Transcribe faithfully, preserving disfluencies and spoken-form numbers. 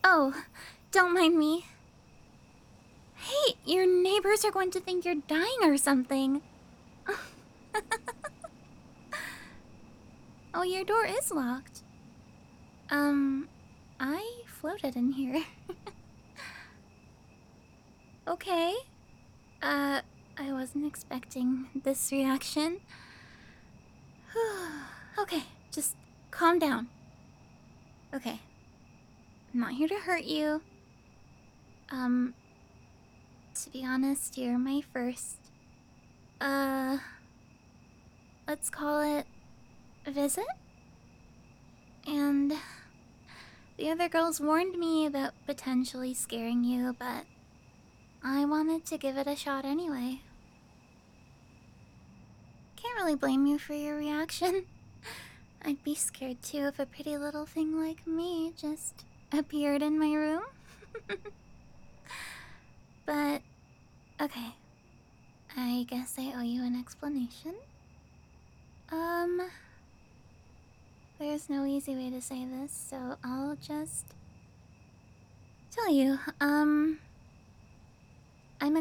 Oh, don't mind me. Hey, your neighbors are going to think you're dying or something. Oh, your door is locked. Um, I floated in here. Okay. Uh, I wasn't expecting this reaction. Okay, just calm down. Okay. I'm not here to hurt you. Um, to be honest, you're my first, uh, let's call it visit? And the other girls warned me about potentially scaring you, but I wanted to give it a shot anyway. Can't really blame you for your reaction. I'd be scared too if a pretty little thing like me just appeared in my room. But, okay. I guess I owe you an explanation. Um, there's no easy way to say this, so I'll just tell you. Um,